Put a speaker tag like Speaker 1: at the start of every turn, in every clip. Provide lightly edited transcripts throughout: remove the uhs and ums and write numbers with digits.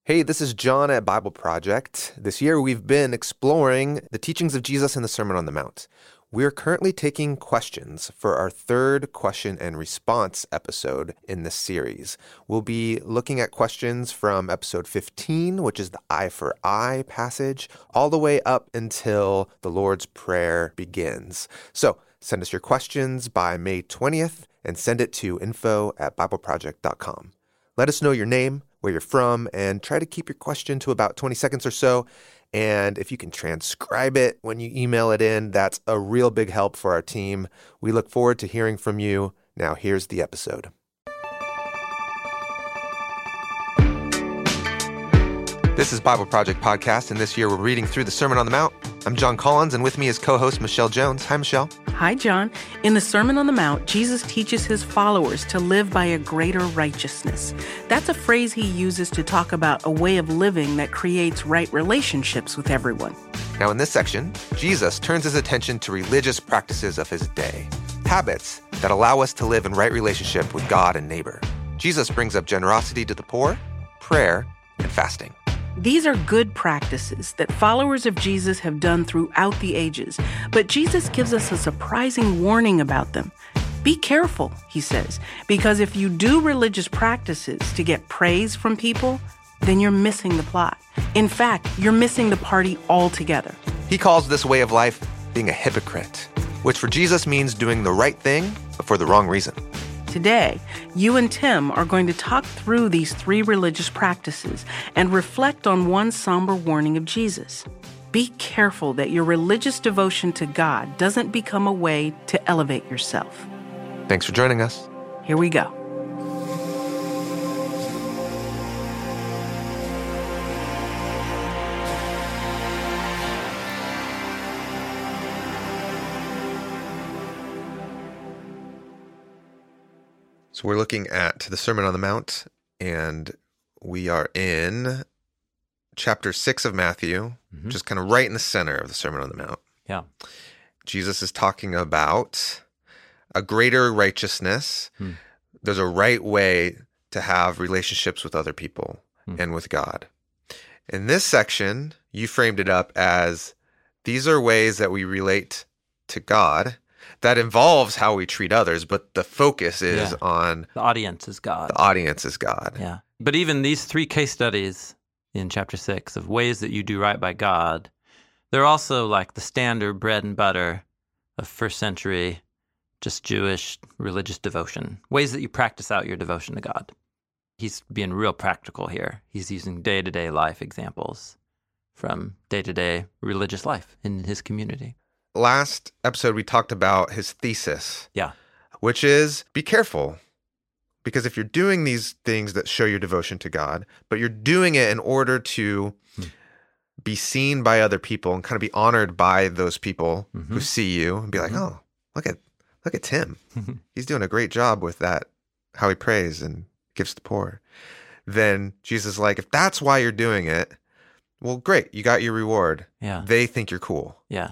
Speaker 1: Hey, this is John at Bible Project. This year we've been exploring the teachings of Jesus in the Sermon on the Mount. We're currently taking questions for our third question and response episode in this series. We'll be looking at questions from episode 15, which is the eye for eye passage, all the way up until the Lord's Prayer begins. So send us your questions by May 20th and send it to info@bibleproject.com. Let us know your name, where you're from, and try to keep your question to about 20 seconds or so. And if you can transcribe it when you email it in, that's a real big help for our team. We look forward to hearing from you. Now, here's the episode. This is Bible Project Podcast, and this year we're reading through the Sermon on the Mount. I'm John Collins, and with me is co-host Michelle Jones. Hi, Michelle.
Speaker 2: Hi, John. In the Sermon on the Mount, Jesus teaches his followers to live by a greater righteousness. That's a phrase he uses to talk about a way of living that creates right relationships with everyone.
Speaker 1: Now, in this section, Jesus turns his attention to religious practices of his day, habits that allow us to live in right relationship with God and neighbor. Jesus brings up generosity to the poor, prayer, and fasting.
Speaker 2: These are good practices that followers of Jesus have done throughout the ages, but Jesus gives us a surprising warning about them. Be careful, he says, because if you do religious practices to get praise from people, then you're missing the plot. In fact, you're missing the party altogether.
Speaker 1: He calls this way of life being a hypocrite, which for Jesus means doing the right thing, but for the wrong reason.
Speaker 2: Today, you and Tim are going to talk through these three religious practices and reflect on one somber warning of Jesus. Be careful that your religious devotion to God doesn't become a way to elevate yourself.
Speaker 1: Thanks for joining us.
Speaker 2: Here we go.
Speaker 1: So we're looking at the Sermon on the Mount, and we are in chapter 6 of Matthew, which is kind of right in the center of the Sermon on the Mount.
Speaker 3: Yeah.
Speaker 1: Jesus is talking about a greater righteousness. There's a right way to have relationships with other people and with God. In this section, you framed it up as these are ways that we relate to God. That involves how we treat others, but the focus is on...
Speaker 3: The audience is God.
Speaker 1: The audience is God.
Speaker 3: Yeah. But even these three case studies in chapter 6 of ways that you do right by God, they're also like the standard bread and butter of first century, just Jewish religious devotion. Ways that you practice out your devotion to God. He's being real practical here. He's using day-to-day life examples from day-to-day religious life in his community.
Speaker 1: Last episode, we talked about his thesis, which is be careful, because if you're doing these things that show your devotion to God, but you're doing it in order to be seen by other people and kind of be honored by those people who see you and be like, oh, look at Tim. He's doing a great job with that, how he prays and gives to the poor. Then Jesus is like, if that's why you're doing it, well, great, you got your reward.
Speaker 3: Yeah.
Speaker 1: They think you're cool.
Speaker 3: Yeah.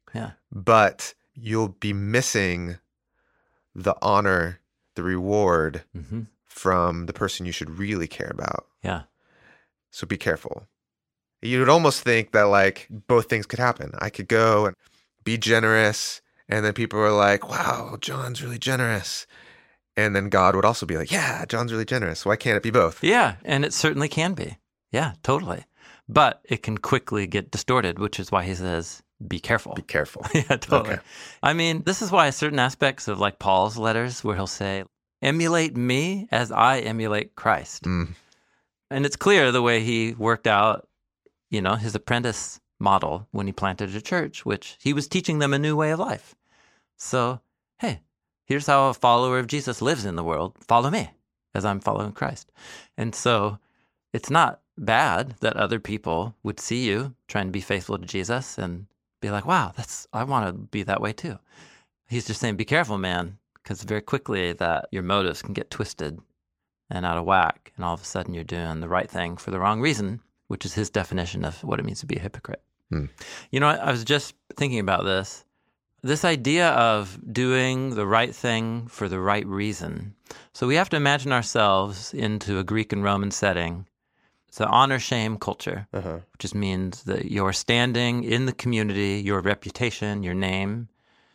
Speaker 1: But you'll be missing the honor, the reward from the person you should really care about.
Speaker 3: Yeah.
Speaker 1: So be careful. You would almost think that like both things could happen. I could go and be generous, and then people are like, wow, John's really generous. And then God would also be like, yeah, John's really generous. Why can't it be both?
Speaker 3: Yeah, and it certainly can be. Yeah, totally. But it can quickly get distorted, which is why he says, be careful.
Speaker 1: Be careful.
Speaker 3: Yeah, totally.
Speaker 1: Okay.
Speaker 3: I mean, this is why certain aspects of like Paul's letters where he'll say, emulate me as I emulate Christ. And it's clear the way he worked out, his apprentice model when he planted a church, which he was teaching them a new way of life. So, hey, here's how a follower of Jesus lives in the world. Follow me as I'm following Christ. And so it's not bad that other people would see you trying to be faithful to Jesus and be like, wow, I want to be that way too. He's just saying, be careful, man, because very quickly that your motives can get twisted and out of whack, and all of a sudden you're doing the right thing for the wrong reason, which is his definition of what it means to be a hypocrite. I was just thinking about this idea of doing the right thing for the right reason. So we have to imagine ourselves into a Greek and Roman setting It's an honor-shame culture,
Speaker 1: Uh-huh.
Speaker 3: which just means that your standing in the community, your reputation, your name,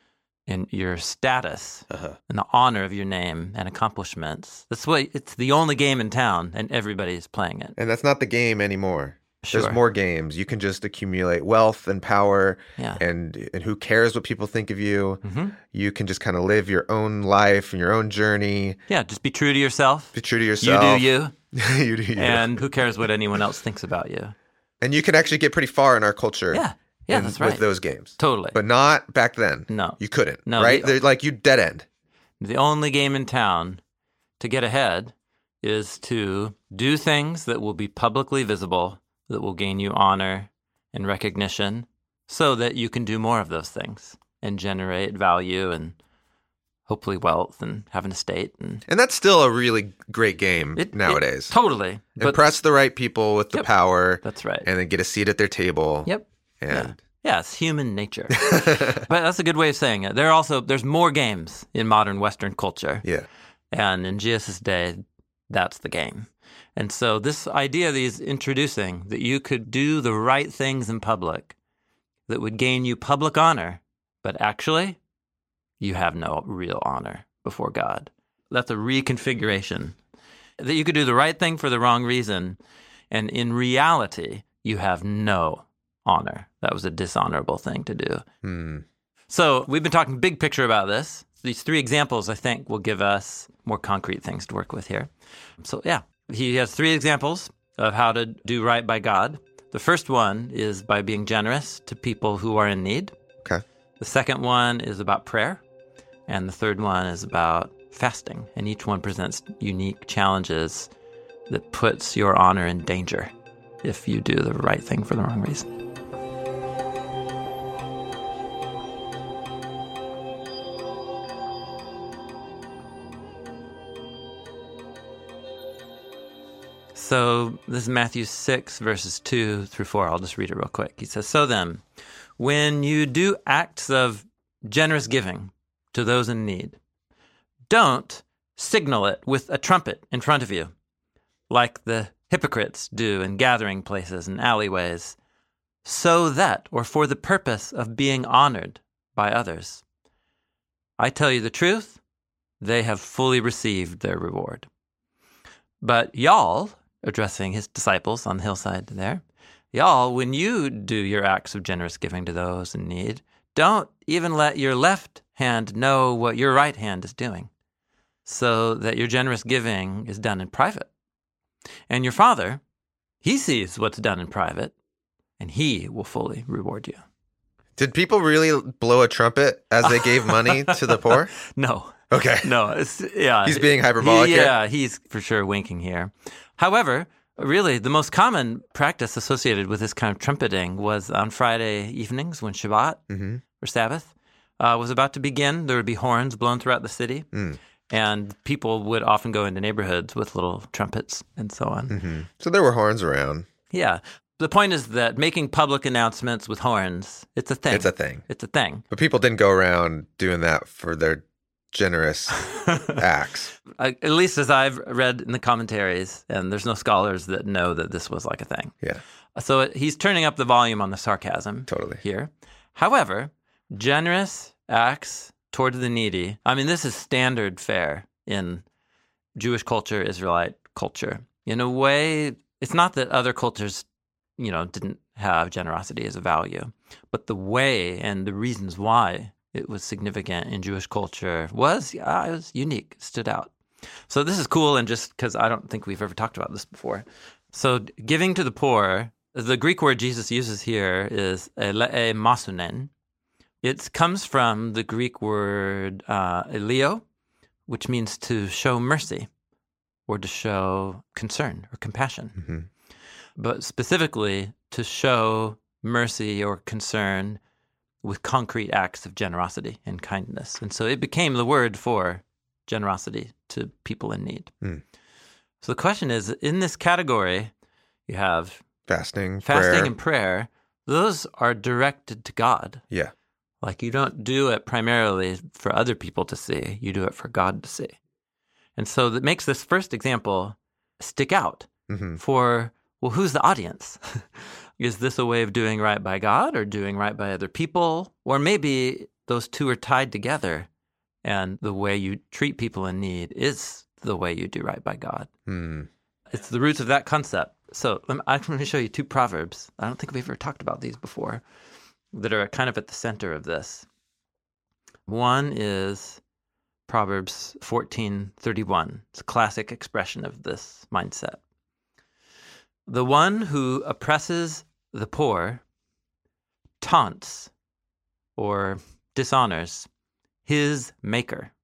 Speaker 3: and your status, and the honor of your name and accomplishments. It's the only game in town, and everybody's playing it.
Speaker 1: And that's not the game anymore.
Speaker 3: Sure.
Speaker 1: There's more games. You can just accumulate wealth and power,
Speaker 3: Yeah.
Speaker 1: and who cares what people think of you?
Speaker 3: Mm-hmm.
Speaker 1: You can just kind of live your own life and your own journey.
Speaker 3: Yeah, just be true to yourself.
Speaker 1: Be true to yourself.
Speaker 3: You do you.
Speaker 1: You do you.
Speaker 3: And who cares what anyone else thinks about you?
Speaker 1: And you can actually get pretty far in our culture.
Speaker 3: Yeah, that's right.
Speaker 1: With those games.
Speaker 3: Totally.
Speaker 1: But not back then.
Speaker 3: No.
Speaker 1: You couldn't.
Speaker 3: No,
Speaker 1: right? They're like, you dead end.
Speaker 3: The only game in town to get ahead is to do things that will be publicly visible, that will gain you honor and recognition, so that you can do more of those things and generate value and hopefully wealth and have an estate. And
Speaker 1: that's still a really great game nowadays.
Speaker 3: Totally.
Speaker 1: Impress the right people with the power.
Speaker 3: That's right.
Speaker 1: And then get a seat at their table.
Speaker 3: Yep.
Speaker 1: And
Speaker 3: Yeah, it's human nature. But that's a good way of saying it. There's more games in modern Western culture.
Speaker 1: Yeah.
Speaker 3: And in Jesus' day, that's the game. And so this idea that he's introducing, that you could do the right things in public that would gain you public honor, but actually you have no real honor before God. That's a reconfiguration. That you could do the right thing for the wrong reason, and in reality, you have no honor. That was a dishonorable thing to do. So we've been talking big picture about this. These three examples, I think, will give us more concrete things to work with here. So yeah, he has three examples of how to do right by God. The first one is by being generous to people who are in need.
Speaker 1: Okay.
Speaker 3: The second one is about prayer. And the third one is about fasting. And each one presents unique challenges that puts your honor in danger if you do the right thing for the wrong reason. So this is Matthew 6, verses 2 through 4. I'll just read it real quick. He says, "So then, when you do acts of generous giving to those in need, don't signal it with a trumpet in front of you, like the hypocrites do in gathering places and alleyways, so that, or for the purpose of being honored by others. I tell you the truth, they have fully received their reward. But y'all," addressing his disciples on the hillside there, "y'all, when you do your acts of generous giving to those in need, don't even let your left hand know what your right hand is doing, so that your generous giving is done in private. And your Father, he sees what's done in private, and he will fully reward you."
Speaker 1: Did people really blow a trumpet as they gave money to the poor?
Speaker 3: No.
Speaker 1: Okay.
Speaker 3: No.
Speaker 1: He's being hyperbolic here?
Speaker 3: Yeah, he's for sure winking here. However, really, the most common practice associated with this kind of trumpeting was on Friday evenings when Shabbat or Sabbath was about to begin. There would be horns blown throughout the city, and people would often go into neighborhoods with little trumpets and so on.
Speaker 1: So there were horns around.
Speaker 3: Yeah. The point is that making public announcements with horns, it's a thing.
Speaker 1: It's a thing.
Speaker 3: It's a thing.
Speaker 1: But people didn't go around doing that for their generous acts.
Speaker 3: At least as I've read in the commentaries, and there's no scholars that know that this was like a thing.
Speaker 1: Yeah.
Speaker 3: So he's turning up the volume on the sarcasm
Speaker 1: Totally.
Speaker 3: here. However, generous acts toward the needy, I mean, this is standard fare in Jewish culture, Israelite culture. In a way, it's not that other cultures, didn't have generosity as a value, but the way and the reasons why it was significant in Jewish culture was unique, stood out. So this is cool, and just because I don't think we've ever talked about this before. So giving to the poor, the Greek word Jesus uses here is ele'e masunen. It comes from the Greek word eleo, which means to show mercy or to show concern or compassion. But specifically to show mercy or concern with concrete acts of generosity and kindness. And so it became the word for generosity to people in need. So the question is, in this category, you have
Speaker 1: fasting, prayer.
Speaker 3: and prayer. Those are directed to God.
Speaker 1: Yeah.
Speaker 3: Like, you don't do it primarily for other people to see. You do it for God to see. And so that makes this first example stick out for well, who's the audience? Is this a way of doing right by God or doing right by other people? Or maybe those two are tied together and the way you treat people in need is the way you do right by God. It's the roots of that concept. So I'm going to show you two proverbs. I don't think we've ever talked about these before that are kind of at the center of this. One is Proverbs 14:31. It's a classic expression of this mindset. The one who oppresses the poor taunts or dishonors his maker,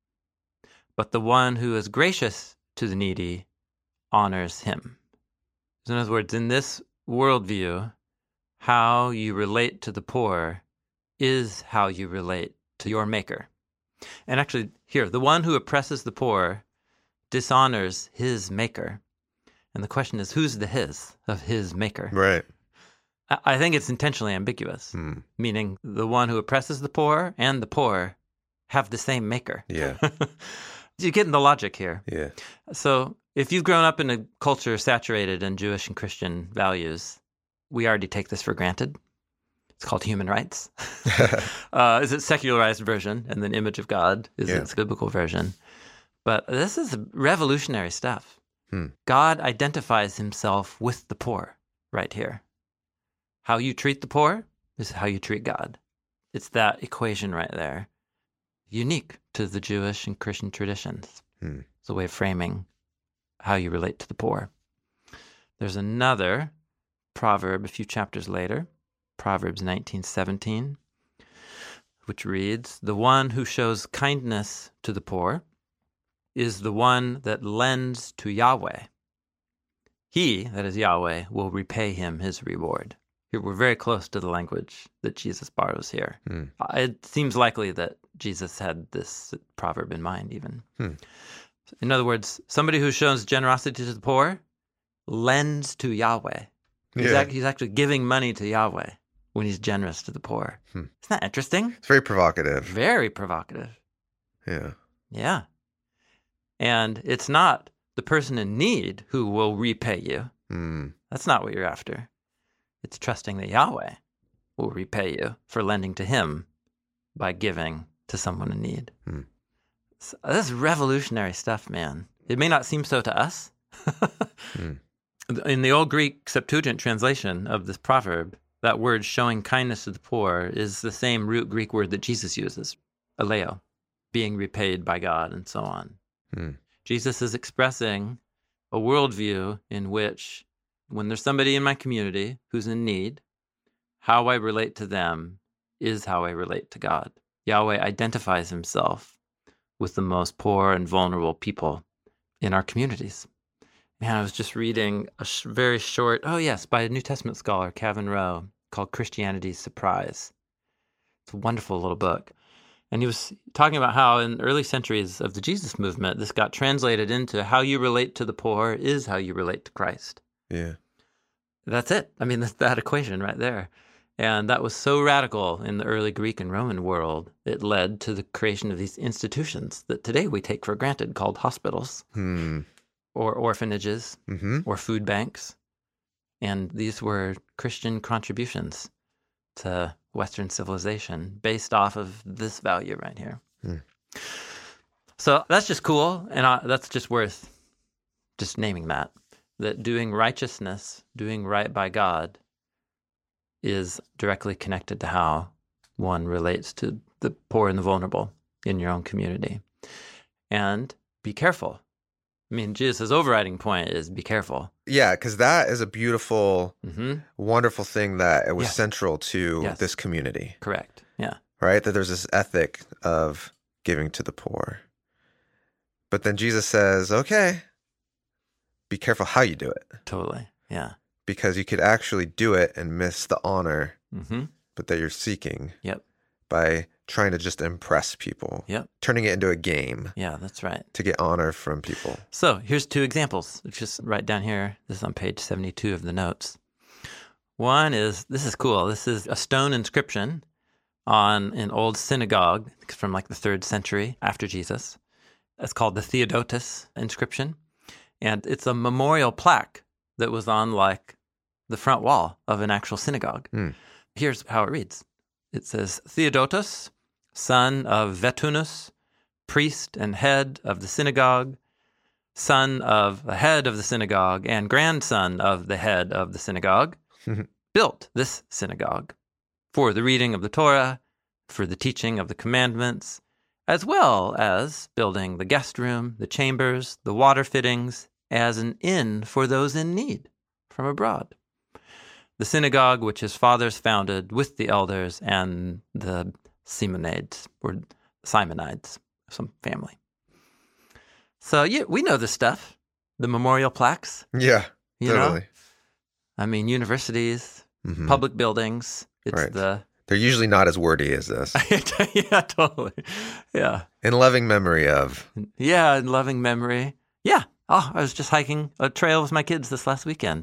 Speaker 3: but the one who is gracious to the needy honors him. So in other words, in this worldview, how you relate to the poor is how you relate to your maker. And actually, here, the one who oppresses the poor dishonors his maker. And the question is, who's the his of his maker?
Speaker 1: Right.
Speaker 3: I think it's intentionally ambiguous, meaning the one who oppresses the poor and the poor have the same maker.
Speaker 1: Yeah.
Speaker 3: You're getting the logic here.
Speaker 1: Yeah.
Speaker 3: So if you've grown up in a culture saturated in Jewish and Christian values, we already take this for granted. It's called human rights. Is it secularized version, and then image of God is its biblical version. But this is revolutionary stuff. God identifies himself with the poor right here. How you treat the poor is how you treat God. It's that equation right there. Unique to the Jewish and Christian traditions. It's a way of framing how you relate to the poor. There's another proverb a few chapters later, Proverbs 19:17, which reads, "The one who shows kindness to the poor is the one that lends to Yahweh. He, that is Yahweh, will repay him his reward." Here we're very close to the language that Jesus borrows here. It seems likely that Jesus had this proverb in mind even. In other words, somebody who shows generosity to the poor lends to Yahweh. He's actually giving money to Yahweh when he's generous to the poor. Isn't that interesting?
Speaker 1: It's very provocative.
Speaker 3: Very provocative.
Speaker 1: Yeah.
Speaker 3: Yeah. And it's not the person in need who will repay you. That's not what you're after. It's trusting that Yahweh will repay you for lending to him by giving to someone in need. So this is revolutionary stuff, man. It may not seem so to us. In the old Greek Septuagint translation of this proverb, that word showing kindness to the poor is the same root Greek word that Jesus uses, aleo, being repaid by God and so on. Jesus is expressing a worldview in which when there's somebody in my community who's in need, how I relate to them is how I relate to God. Yahweh identifies himself with the most poor and vulnerable people in our communities. Man, I was just reading a very short, by a New Testament scholar, Kevin Rowe, called Christianity's Surprise. It's a wonderful little book. And he was talking about how in early centuries of the Jesus movement, this got translated into how you relate to the poor is how you relate to Christ.
Speaker 1: Yeah.
Speaker 3: That's it. I mean, that's that equation right there. And that was so radical in the early Greek and Roman world, it led to the creation of these institutions that today we take for granted called hospitals or orphanages or food banks. And these were Christian contributions to Western civilization based off of this value right here. So that's just cool. And that's just worth just naming that doing righteousness, doing right by God is directly connected to how one relates to the poor and the vulnerable in your own community. And be careful. I mean, Jesus' overriding point is be careful.
Speaker 1: Yeah, because that is a beautiful, wonderful thing that it was central to this community.
Speaker 3: Correct. Yeah.
Speaker 1: Right? That there's this ethic of giving to the poor. But then Jesus says, okay, be careful how you do it.
Speaker 3: Totally. Yeah.
Speaker 1: Because you could actually do it and miss the honor but that you're seeking by trying to just impress people, turning it into a game.
Speaker 3: Yeah, that's right.
Speaker 1: To get honor from people.
Speaker 3: So here's two examples. Just right down here. This is on page 72 of the notes. One is, this is cool. This is a stone inscription on an old synagogue from like the 3rd century after Jesus. It's called the Theodotus inscription. And it's a memorial plaque that was on like the front wall of an actual synagogue. Here's how it reads. It says, Theodotus, son of Vettunus, priest and head of the synagogue, son of the head of the synagogue and grandson of the head of the synagogue, built this synagogue for the reading of the Torah, for the teaching of the commandments, as well as building the guest room, the chambers, the water fittings, as an inn for those in need from abroad. The synagogue which his fathers founded with the elders and the Simonides, or Simonides, some family. So, yeah, we know this stuff, the memorial plaques.
Speaker 1: Yeah,
Speaker 3: you
Speaker 1: totally.
Speaker 3: know? I mean, universities, public buildings. It's
Speaker 1: They're usually not as wordy as this.
Speaker 3: Yeah, totally. Yeah.
Speaker 1: In loving memory of.
Speaker 3: Yeah, in loving memory. Yeah. Oh, I was just hiking a trail with my kids this last weekend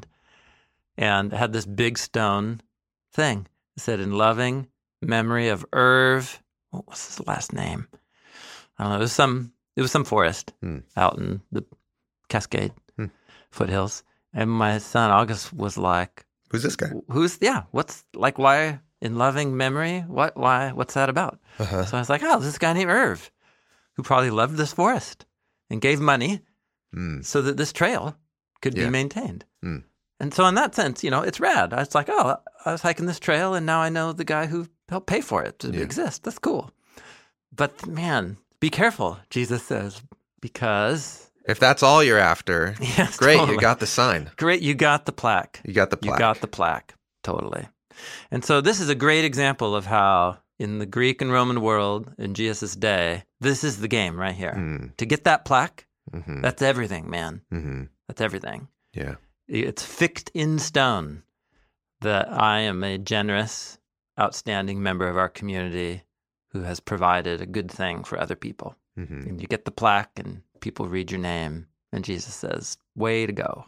Speaker 3: and had this big stone thing. It said, in loving memory of Irv. What was his last name? I don't know. It was some forest out in the Cascade foothills. And my son August was like,
Speaker 1: Who's this guy?
Speaker 3: What's like, why in loving memory? What's that about? So I was like, oh, this guy named Irv, who probably loved this forest and gave money so that this trail could be maintained. And so in that sense, it's rad. I was like, oh, I was hiking this trail and now I know the guy who helped pay for it to exist. That's cool. But man, be careful, Jesus says, because...
Speaker 1: If that's all you're after, great,
Speaker 3: totally.
Speaker 1: You got the sign.
Speaker 3: Great, you got the plaque.
Speaker 1: You got the plaque.
Speaker 3: Totally. And so this is a great example of how in the Greek and Roman world in Jesus' day, this is the game right here. To get that plaque, that's everything, man. That's everything.
Speaker 1: Yeah.
Speaker 3: It's fixed in stone that I am a generous, outstanding member of our community who has provided a good thing for other people. And you get the plaque and people read your name and Jesus says, way to go.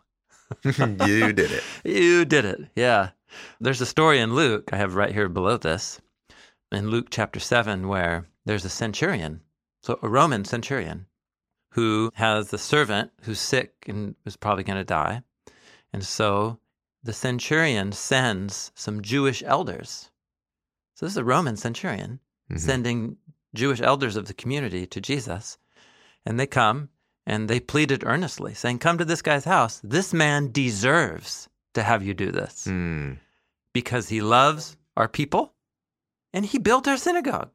Speaker 1: You did it.
Speaker 3: You did it. Yeah. There's a story in Luke, I have right here below this, in Luke chapter 7, where there's a centurion, so a Roman centurion, who has a servant who's sick and is probably going to die. And so the centurion sends some Jewish elders. So this is a Roman centurion sending Jewish elders of the community to Jesus. And they come and they pleaded earnestly, saying, come to this guy's house. This man deserves to have you do this because he loves our people and he built our synagogue.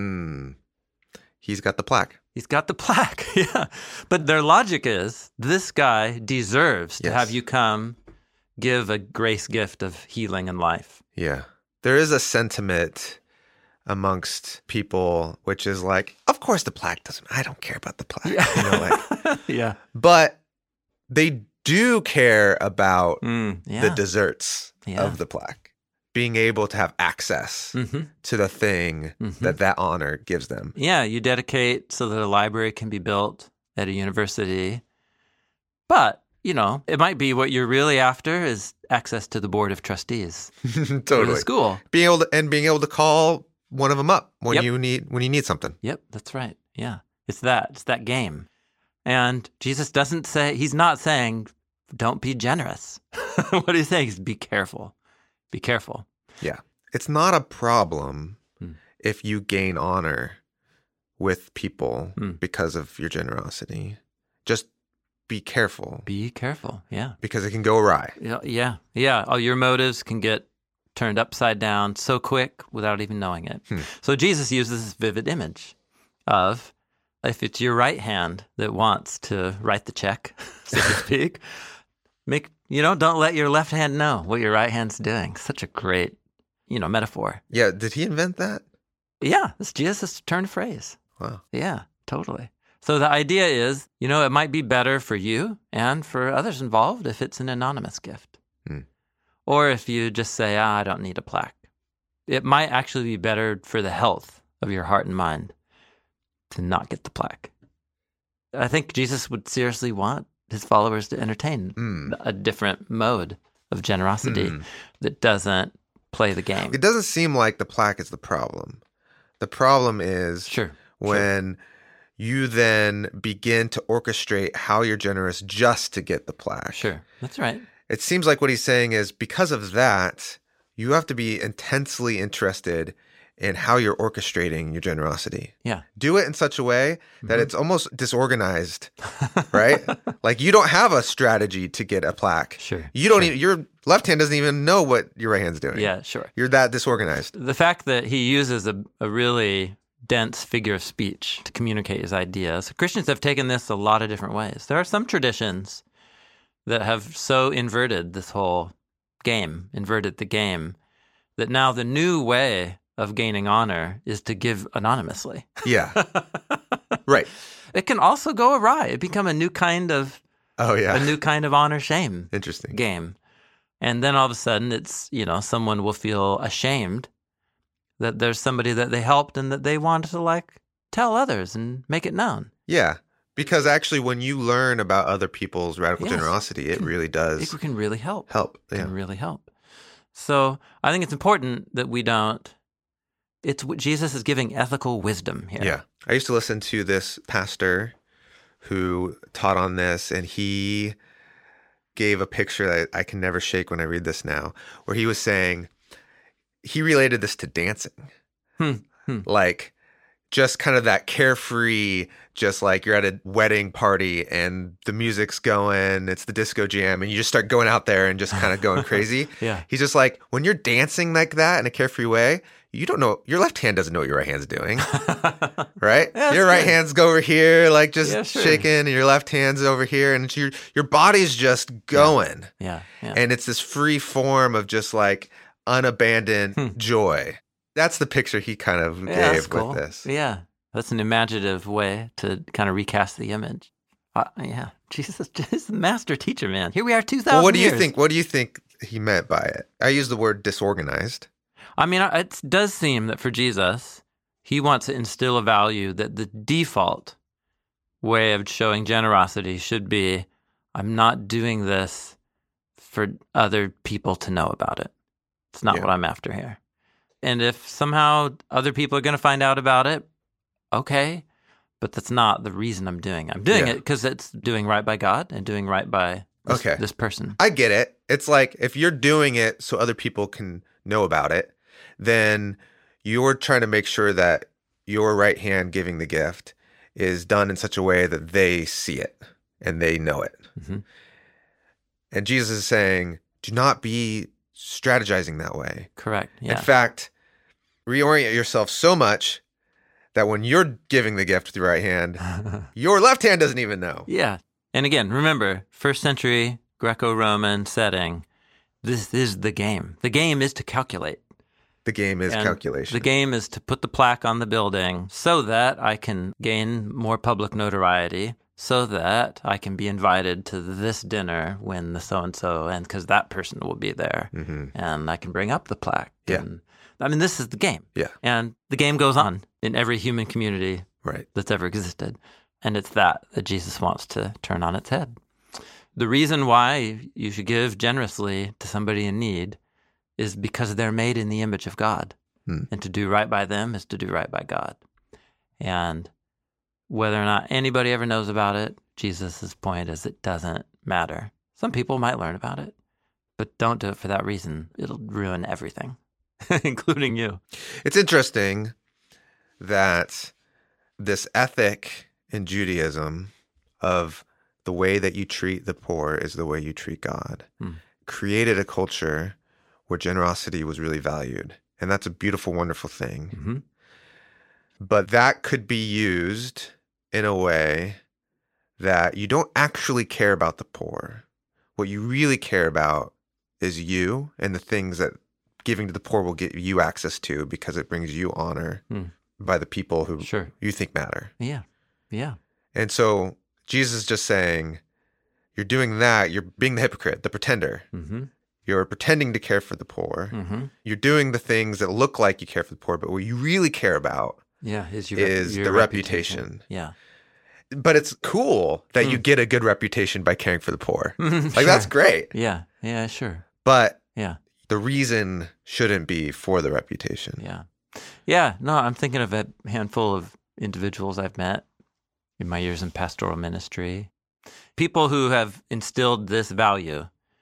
Speaker 1: He's got the plaque.
Speaker 3: He's got the plaque, yeah. But their logic is, this guy deserves to have you come give a grace gift of healing and life.
Speaker 1: Yeah. There is a sentiment amongst people which is like, of course the plaque doesn't, I don't care about the plaque.
Speaker 3: Yeah.
Speaker 1: But they do care about the desserts of the plaque. Being able to have access to the thing that honor gives them.
Speaker 3: Yeah, you dedicate so that a library can be built at a university. But, it might be what you're really after is access to the board of trustees.
Speaker 1: Totally.
Speaker 3: Or the school.
Speaker 1: Being able to call one of them up when you need something.
Speaker 3: Yep, that's right. Yeah. It's that game. And Jesus he's not saying, don't be generous. What he's saying is be careful. Be careful.
Speaker 1: Yeah. It's not a problem if you gain honor with people because of your generosity. Just be careful.
Speaker 3: Be careful, yeah.
Speaker 1: Because it can go awry.
Speaker 3: Yeah. All your motives can get turned upside down so quick without even knowing it. So Jesus uses this vivid image of if it's your right hand that wants to write the check, so to speak, don't let your left hand know what your right hand's doing. Such a great, metaphor.
Speaker 1: Yeah. Did he invent that?
Speaker 3: Yeah. It's Jesus' turn phrase.
Speaker 1: Wow.
Speaker 3: Yeah, totally. So the idea is, it might be better for you and for others involved if it's an anonymous gift. Or if you just say, I don't need a plaque. It might actually be better for the health of your heart and mind to not get the plaque. I think Jesus would seriously want his followers to entertain a different mode of generosity that doesn't play the game.
Speaker 1: It doesn't seem like the plaque is the problem. The problem is when you then begin to orchestrate how you're generous just to get the plaque.
Speaker 3: Sure, that's right.
Speaker 1: it seems like what he's saying is because of that, you have to be intensely interested in how you're orchestrating your generosity.
Speaker 3: Yeah.
Speaker 1: Do it in such a way that it's almost disorganized, right? Like you don't have a strategy to get a plaque.
Speaker 3: Sure.
Speaker 1: You don't even, your left hand doesn't even know what your right hand's doing.
Speaker 3: Yeah, sure.
Speaker 1: You're that disorganized.
Speaker 3: The fact that he uses a really dense figure of speech to communicate his ideas, Christians have taken this a lot of different ways. There are some traditions that have so inverted this whole game, inverted the game, that now the new way of gaining honor is to give anonymously.
Speaker 1: Yeah. Right.
Speaker 3: It can also go awry. It become a new kind of honor shame
Speaker 1: Interesting
Speaker 3: game. And then all of a sudden it's, someone will feel ashamed that there's somebody that they helped and that they wanted to tell others and make it known.
Speaker 1: Yeah. Because actually when you learn about other people's radical generosity, it really does.
Speaker 3: It can really help.
Speaker 1: Yeah.
Speaker 3: It can really help. So I think it's important that we don't. Jesus is giving ethical wisdom here.
Speaker 1: Yeah. I used to listen to this pastor who taught on this, and he gave a picture that I can never shake when I read this now, where he was saying he related this to dancing. Like just kind of that carefree, just like you're at a wedding party and the music's going, it's the disco jam, and you just start going out there and just kind of going crazy.
Speaker 3: Yeah.
Speaker 1: He's just like, when you're dancing like that in a carefree way, you don't know, your left hand doesn't know what your right hand's doing, right?
Speaker 3: Yeah,
Speaker 1: your right hand's go over here, like just
Speaker 3: sure.
Speaker 1: shaking, and your left hand's over here, and your body's just going.
Speaker 3: Yeah.
Speaker 1: And it's this free form of just like unabandoned joy. That's the picture he kind of gave with this.
Speaker 3: Yeah, that's an imaginative way to kind of recast the image. Jesus is the master teacher, man. Here we are 2,000
Speaker 1: Well, what do you think he meant by it? I use the word disorganized.
Speaker 3: I mean, it does seem that for Jesus, he wants to instill a value that the default way of showing generosity should be, I'm not doing this for other people to know about it. It's not what I'm after here. And if somehow other people are going to find out about it, okay, but that's not the reason I'm doing it. I'm doing it because it's doing right by God and doing right by this person.
Speaker 1: I get it. It's like if you're doing it so other people can know about it, then you're trying to make sure that your right hand giving the gift is done in such a way that they see it and they know it.
Speaker 3: Mm-hmm.
Speaker 1: And Jesus is saying, do not be strategizing that way.
Speaker 3: Correct. Yeah.
Speaker 1: In fact, reorient yourself so much that when you're giving the gift with your right hand, your left hand doesn't even know.
Speaker 3: Yeah. And again, remember, first century Greco-Roman setting, this is the game. The game is to calculate.
Speaker 1: The game is calculation.
Speaker 3: The game is to put the plaque on the building so that I can gain more public notoriety, so that I can be invited to this dinner when the so-and-so, and because that person will be there, and I can bring up the plaque.
Speaker 1: Yeah.
Speaker 3: And, I mean, this is the game.
Speaker 1: Yeah.
Speaker 3: And the game goes on in every human community that's ever existed. And it's that Jesus wants to turn on its head. The reason why you should give generously to somebody in need is because they're made in the image of God. And to do right by them is to do right by God. And whether or not anybody ever knows about it, Jesus' point is it doesn't matter. Some people might learn about it, but don't do it for that reason. It'll ruin everything, including you.
Speaker 1: It's interesting that this ethic in Judaism of the way that you treat the poor is the way you treat God created a culture where generosity was really valued. And that's a beautiful, wonderful thing.
Speaker 3: Mm-hmm.
Speaker 1: But that could be used in a way that you don't actually care about the poor. What you really care about is you and the things that giving to the poor will get you access to because it brings you honor by the people who you think matter.
Speaker 3: Yeah. Yeah.
Speaker 1: And so Jesus is just saying, you're doing that, you're being the hypocrite, the pretender.
Speaker 3: Mm-hmm.
Speaker 1: You're pretending to care for the poor.
Speaker 3: Mm-hmm.
Speaker 1: You're doing the things that look like you care for the poor, but what you really care about
Speaker 3: is
Speaker 1: the reputation.
Speaker 3: Yeah.
Speaker 1: But it's cool that you get a good reputation by caring for the poor. That's great.
Speaker 3: Yeah. Yeah, sure.
Speaker 1: But
Speaker 3: the
Speaker 1: reason shouldn't be for the reputation.
Speaker 3: Yeah. Yeah. No, I'm thinking of a handful of individuals I've met in my years in pastoral ministry. People who have instilled this value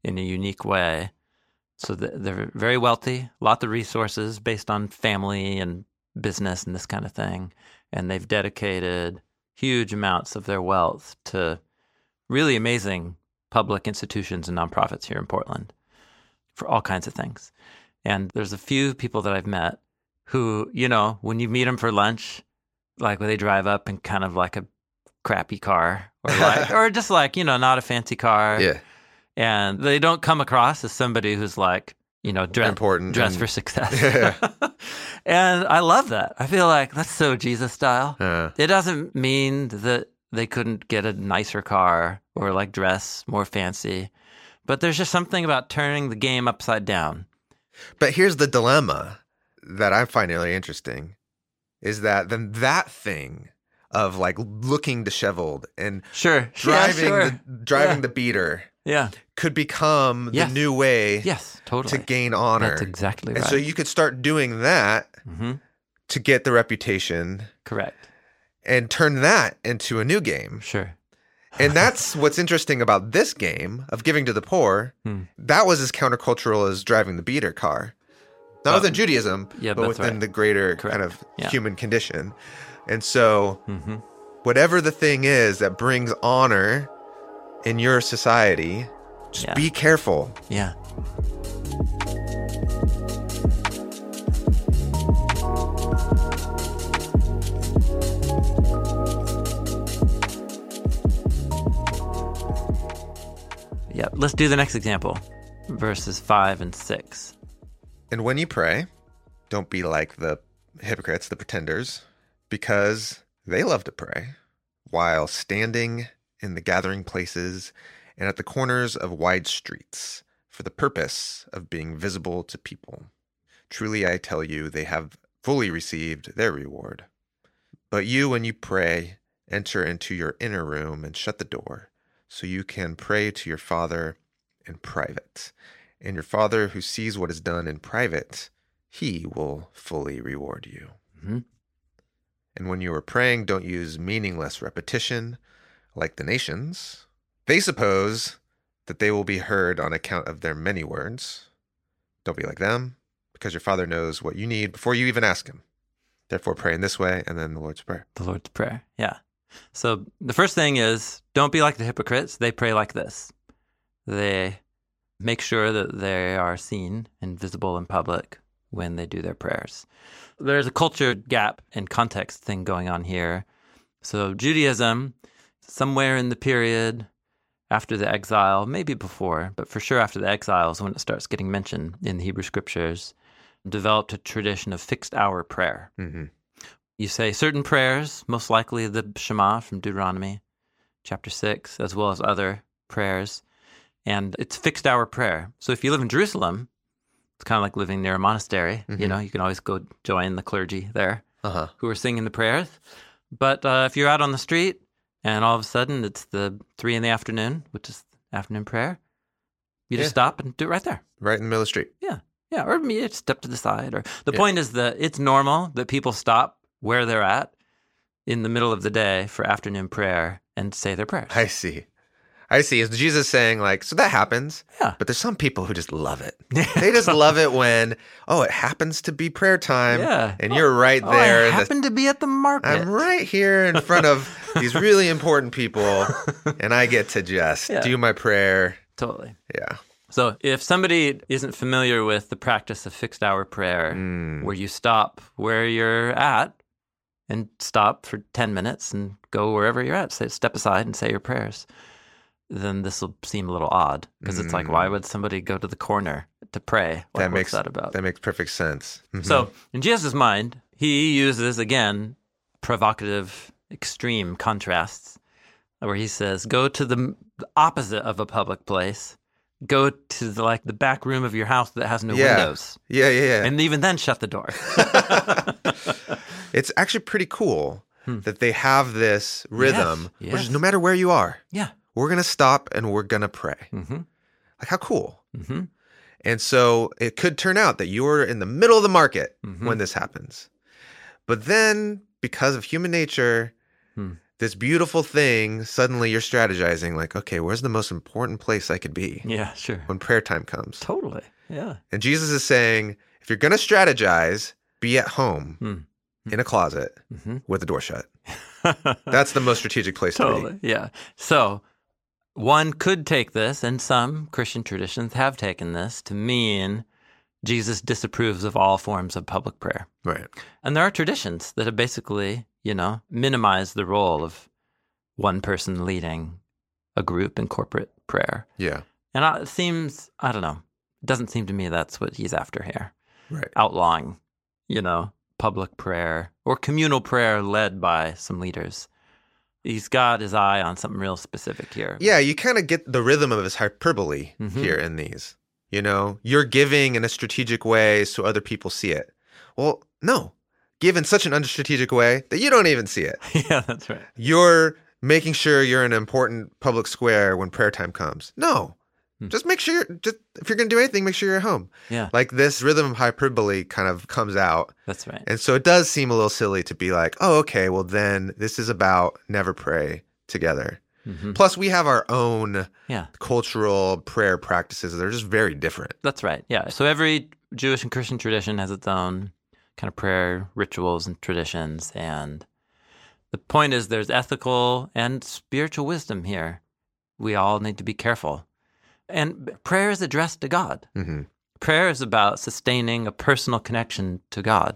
Speaker 3: in a unique way. So they're very wealthy, lots of resources based on family and business and this kind of thing. And they've dedicated huge amounts of their wealth to really amazing public institutions and nonprofits here in Portland for all kinds of things. And there's a few people that I've met who, when you meet them for lunch, like when they drive up in kind of like a crappy car or just like, not a fancy car.
Speaker 1: Yeah.
Speaker 3: And they don't come across as somebody who's like,
Speaker 1: important,
Speaker 3: dressed for success. Yeah. And I love that. I feel like that's so Jesus style. It doesn't mean that they couldn't get a nicer car or like dress more fancy, but there's just something about turning the game upside down.
Speaker 1: But here's the dilemma that I find really interesting is that then that thing of like looking disheveled and driving the beater could become the new way to gain honor.
Speaker 3: That's exactly right.
Speaker 1: And so you could start doing that to get the reputation.
Speaker 3: Correct.
Speaker 1: And turn that into a new game.
Speaker 3: Sure.
Speaker 1: And that's what's interesting about this game of giving to the poor. That was as countercultural as driving the beater car. Not within Judaism, but within the greater kind of human condition. And so whatever the thing is that brings honor in your society, just be careful.
Speaker 3: Yeah. Yeah, let's do the next example, verses 5 and 6.
Speaker 1: And when you pray, don't be like the hypocrites, the pretenders, because they love to pray while standing in the gathering places and at the corners of wide streets for the purpose of being visible to people. Truly, I tell you, they have fully received their reward. But you, when you pray, enter into your inner room and shut the door, so you can pray to your Father in private. And your Father who sees what is done in private, he will fully reward you. And when you are praying, don't use meaningless repetition like the nations. They suppose that they will be heard on account of their many words. Don't be like them, because your Father knows what you need before you even ask him. Therefore, pray in this way, and then the Lord's Prayer.
Speaker 3: The Lord's Prayer, yeah. So the first thing is, don't be like the hypocrites. They pray like this. They make sure that they are seen and visible in public when they do their prayers. There's a culture gap and context thing going on here. So Judaism, somewhere in the period after the exile, maybe before, but for sure after the exile is when it starts getting mentioned in the Hebrew Scriptures, developed a tradition of fixed hour prayer. You say certain prayers, most likely the Shema from Deuteronomy chapter 6, as well as other prayers, and it's fixed hour prayer. So if you live in Jerusalem, it's kind of like living near a monastery. You can always go join the clergy there who are singing the prayers. But if you're out on the street and all of a sudden it's the 3 p.m, which is afternoon prayer, you just stop and do it right there.
Speaker 1: Right in the middle of the street.
Speaker 3: Yeah, or you step to the side. Or the point is that it's normal that people stop where they're at in the middle of the day for afternoon prayer and say their prayers.
Speaker 1: I see. Is Jesus saying like, so that happens, but there's some people who just love it. They just love it when, it happens to be prayer time, and you're right there.
Speaker 3: I happen to be at the market.
Speaker 1: I'm right here in front of these really important people, and I get to just do my prayer.
Speaker 3: Totally.
Speaker 1: Yeah.
Speaker 3: So if somebody isn't familiar with the practice of fixed hour prayer, where you stop where you're at and stop for 10 minutes and go wherever you're at, step aside and say your prayers, then this will seem a little odd because it's like, why would somebody go to the corner to pray? What's that about?
Speaker 1: That makes perfect sense.
Speaker 3: So in Jesus' mind, he uses, again, provocative, extreme contrasts where he says, go to the opposite of a public place. Go to the back room of your house that has no windows.
Speaker 1: Yeah.
Speaker 3: And even then shut the door.
Speaker 1: It's actually pretty cool that they have this rhythm, which is no matter where you are.
Speaker 3: Yeah.
Speaker 1: We're going to stop and we're going to pray. Like, how cool. And so it could turn out that you're in the middle of the market when this happens. But then, because of human nature, this beautiful thing, suddenly you're strategizing like, okay, where's the most important place I could be
Speaker 3: Yeah, sure.
Speaker 1: when prayer time comes?
Speaker 3: Totally. Yeah.
Speaker 1: And Jesus is saying, if you're going to strategize, be at home in a closet with the door shut. That's the most strategic place to
Speaker 3: Totally.
Speaker 1: be.
Speaker 3: Yeah. So one could take this, and some Christian traditions have taken this, to mean Jesus disapproves of all forms of public prayer.
Speaker 1: Right.
Speaker 3: And there are traditions that have basically, minimized the role of one person leading a group in corporate prayer.
Speaker 1: Yeah.
Speaker 3: And it seems, I don't know, it doesn't seem to me that's what he's after here.
Speaker 1: Right.
Speaker 3: Outlawing, public prayer or communal prayer led by some leaders. He's got his eye on something real specific here.
Speaker 1: Yeah, you kind of get the rhythm of his hyperbole here in these. You're giving in a strategic way so other people see it. Well, no. Give in such an unstrategic way that you don't even see it.
Speaker 3: Yeah, that's right.
Speaker 1: You're making sure you're in an important public square when prayer time comes. No. Just make sure, if you're going to do anything, make sure you're at home.
Speaker 3: Yeah.
Speaker 1: Like this rhythm of hyperbole kind of comes out.
Speaker 3: That's right.
Speaker 1: And so it does seem a little silly to be like, oh, okay, well then this is about never pray together. Plus, we have our own cultural prayer practices. They're just very different.
Speaker 3: That's right. Yeah. So every Jewish and Christian tradition has its own kind of prayer rituals and traditions. And the point is there's ethical and spiritual wisdom here. We all need to be careful. And prayer is addressed to God. Prayer is about sustaining a personal connection to God.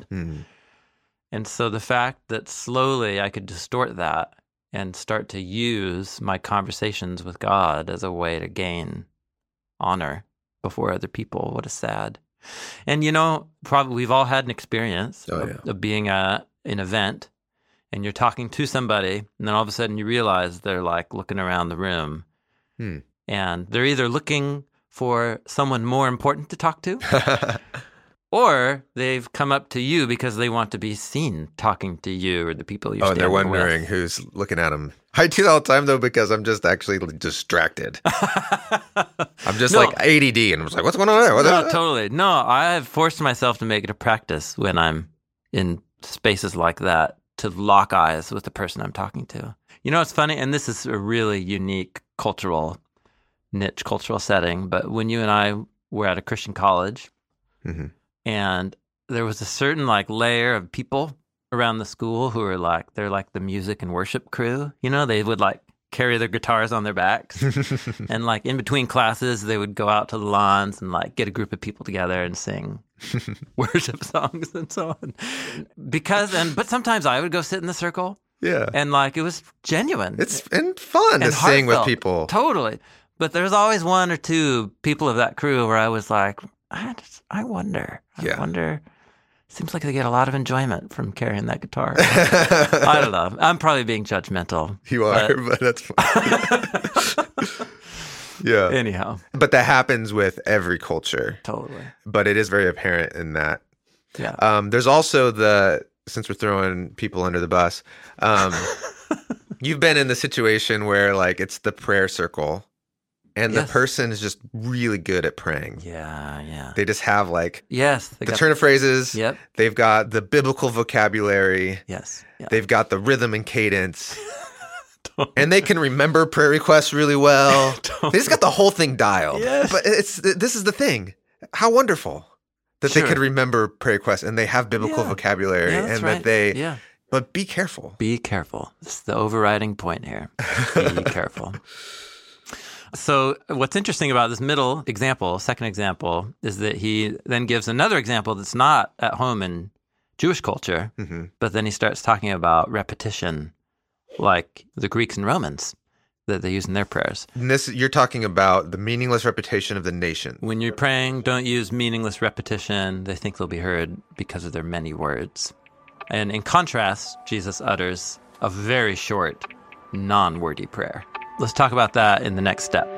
Speaker 3: And so the fact that slowly I could distort that and start to use my conversations with God as a way to gain honor before other people, what is sad. And, probably we've all had an experience of being at an event and you're talking to somebody and then all of a sudden you realize they're like looking around the room. And they're either looking for someone more important to talk to, or they've come up to you because they want to be seen talking to you or the people you're standing with.
Speaker 1: Oh, and they're wondering who's looking at them. I do that all the time, though, because I'm just actually distracted. I'm just like ADD, and I'm just like, what's going on there?
Speaker 3: No, totally. No, I have forced myself to make it a practice when I'm in spaces like that to lock eyes with the person I'm talking to. It's funny, and this is a really unique niche cultural setting, but when you and I were at a Christian college and there was a certain layer of people around the school who are they're like the music and worship crew, they would carry their guitars on their backs and in between classes they would go out to the lawns and get a group of people together and sing worship songs and so on. But sometimes I would go sit in the circle. Yeah. And it was genuine.
Speaker 1: It's fun to sing with people.
Speaker 3: Totally. But there's always one or two people of that crew where I was like, I wonder. Seems like they get a lot of enjoyment from carrying that guitar. I don't know. I'm probably being judgmental.
Speaker 1: You are, but that's fine. Yeah.
Speaker 3: Anyhow.
Speaker 1: But that happens with every culture.
Speaker 3: Totally.
Speaker 1: But it is very apparent in that.
Speaker 3: Yeah.
Speaker 1: There's also since we're throwing people under the bus, you've been in the situation where it's the prayer circle. And the person is just really good at praying.
Speaker 3: Yeah.
Speaker 1: They just have
Speaker 3: the
Speaker 1: turn of phrases.
Speaker 3: Yep.
Speaker 1: They've got the biblical vocabulary.
Speaker 3: Yes. Yep.
Speaker 1: They've got the rhythm and cadence. And they can remember prayer requests really well. Totally. They just got the whole thing dialed.
Speaker 3: Yes.
Speaker 1: But this is the thing. How wonderful that they could remember prayer requests and they have biblical vocabulary and
Speaker 3: right.
Speaker 1: that they But be careful.
Speaker 3: Be careful. This is the overriding point here. Be careful. So what's interesting about this middle example, second example, is that he then gives another example that's not at home in Jewish culture, but then he starts talking about repetition, like the Greeks and Romans that they use in their prayers.
Speaker 1: And you're talking about the meaningless repetition of the nation.
Speaker 3: When you're praying, don't use meaningless repetition. They think they'll be heard because of their many words. And in contrast, Jesus utters a very short, non-wordy prayer. Let's talk about that in the next step.